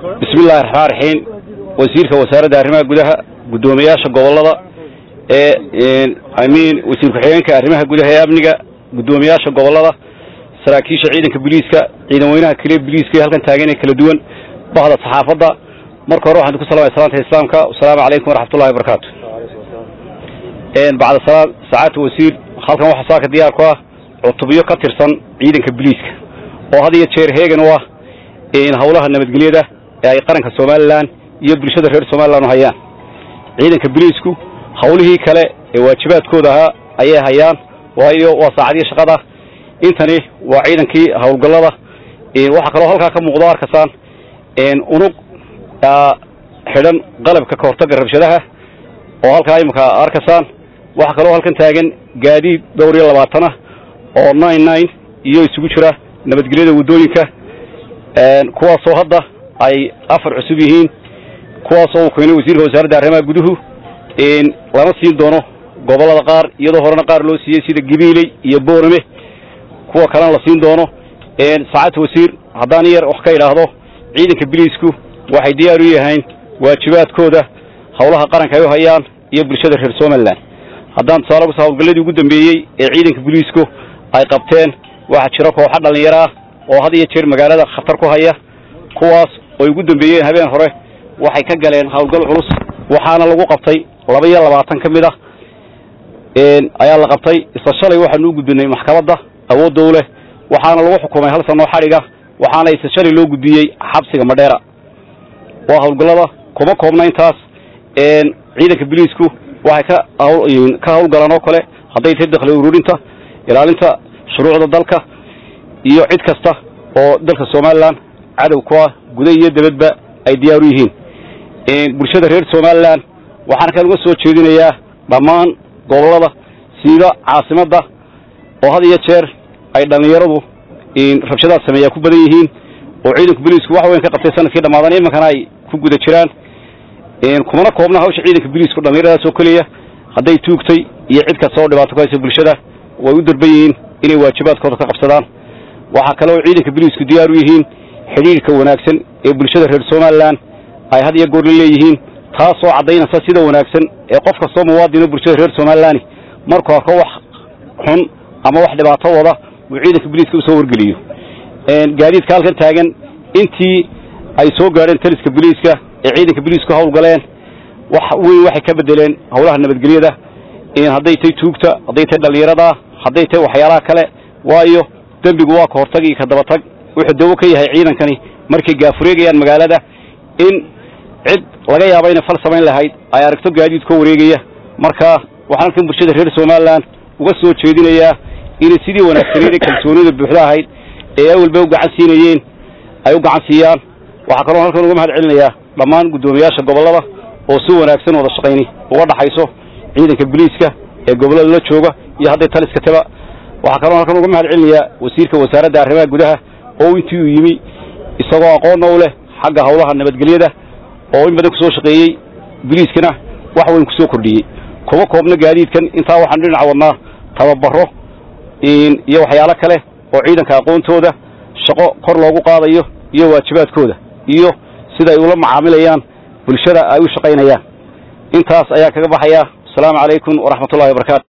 بسم الله الرحمن الرحيم وزيرك وزارة arrimaha gudaha gudoomiyaasha gobolada wasiir ku-xigeenka arrimaha gudaha ee amniga gudoomiyaasha gobolada saraakiisha ciidanka booliiska ciidan weynaha kale booliiska halkan taagan ee kala duwan bahda saxaafadda marka hore waxaan ku salaamay salaanta islaamka assalaamu alaykum waraxmatullaahi wabarakaatuh bacda salaam saacad wasiir halkan waxa saaka diyaar ku ah cutubyo ka tirsan ciidanka booliiska oo had iyo jeer heegan u ah hawlaha nabadgelyada ee ay qaranka Soomaaliland iyo bulshada reer Soomaaliland hayaan ciidanka booliisku hawlihii kale ee waajibaadkooda ayay hayaan waayo waa saacadii shaqada intani waa ciidankii hawlgallada waxa kale oo halka ka muuqdo arkasaan unug xidhan qalabka ka hortagga rabshadaha oo halka ay markaa arkasaan waxa kale oo halkan taagan gaadiid 220 oo 99 iyo isugu jira nabadgelyada wadooyinka kuwaasoo hadda ay afar cusub yihiin kuwaasoo uu keenay wasiirka wasaaradda arrimaha guduhu lama siin doono gobolada qaar iyadoo horena qaar loo siiyay sida Gibiley iyo Boorame kuwa kalena la siin doono saacad wasiir haddaan yar wax ka ilaahdo ciidanka booliisku waxay diyaar u yihiin waajibaadkooda hawlaha qaranka ay u hayaan iyo bulshada reer Soomaaliland haddaan tusaale ku hawlgalladii ugu dambeeyay ee ciidanka booliisku ay qabteen waxa jira koox dhalinyaro ah oo had iyo jeer magaalada khatar ku haya kuwaas oo ugu dambeeyay habeen hore waxay ka galeen hawlgal culus waxaana lagu qabtay 22 kamid ah ayaa la qabtay isla shalay waxaan u gudbinay maxkamadda awood dawlad waxaana lagu xukumay hal sano xariga waxaana isla shalay loo gudbiyay xabsiga Madheera waa hawlgallada kuma koobna intaas ciidanka booliisku waxay ka hawlgalaan oo kale haday tahay dakhli ururinta ilaalinta shuruucda dalka iyo cid kasta oo dalka Soomaaliland cadow ku ah gudaha iyo dibadba ay diyaar u yihiin bulshada reer Soomaaliland waxaan ka uga soo jeedinayaa dhammaan gobolada sida caasimadda oo had iyo jeer ay dhalinyaradu rabshadaha sameeyaa ku badan yihiin oo ciidanka booliisku wax weyn ka qabtay sanadkii dhamaadan imankana ay ku guda jiraan kuma koobna hawsha ciidanka booliisku dhalinyarada soo kaliya haday tuugtay iyo cid kasta oo dhibaato ku haysa bulshada way u darban yihiin inay waajibaadkooda ka qabsadaan waxa kale oo ciidanka booliisku diyaar u yihiin xiriirka wanaagsan ee bulshada reer Soomaaliland ay had iyo goor leeyihiin taas oo cadeynaysa sida wanaagsan ee qof kasta muwaadin bulshada reer Soomaaliland marka ka wax xun ama wax dhibaato wada uu ciidanka booliisku soo wargeliyo gaadiidka halkan taagan intii ay soo gaareen taliska booliiska ee ciidanka booliisku hawlgaleen waxay ka bedeleen hawlaha nabadgelyada haday tay tuugta haday tay dhalinyarada haday tay waxyaalaha kale waayo dambigu waa ka hortagii ka daba tag wuxuu dawo ka yahay ciidankani markay gaafureegayaan magaalada in cid laga yaabo inay fal samayn lahayd ay aragto gaadiid ka wareegaya marka waxaan kan bulshada reer Soomaaliland uga soo jeedinayaa in sidii wanaagsan kalsoonida buuxda ahayd ee walba u gacan siinayeen ay u gacan siiyaan waxa kale oo halkan uga mahad celinayaa dhammaan gudoomiyaasha gobolada oo si wanaagsan wada shaqeynay uga dhaxayso ciidanka booliiska ee gobolada la jooga iyo haday taliska taba waxa kale oo halkan uga mahad celinayaa wasiirka wasaaradda arrimaha gudaha oo intii uu yimi isagoo aqoon u leh xagga hawlaha nabadgelyada oo in badan ku soo shaqeeyay booliiskana wax weyn ku soo kordhiyay kuma koobna gaadiidkan inta waxaan dhinac wadnaa tababaro iyo waxyaalo kale oo ciidanka aqoontooda shaqo kor loogu qaadayo iyo waajibaadkooda iyo sida ay ula macaamilayaan bulshada ay u shaqeynayaan intaas ayaa kaga baxaya assalaamu alaykum waraxmatullaahi wabarakaatuh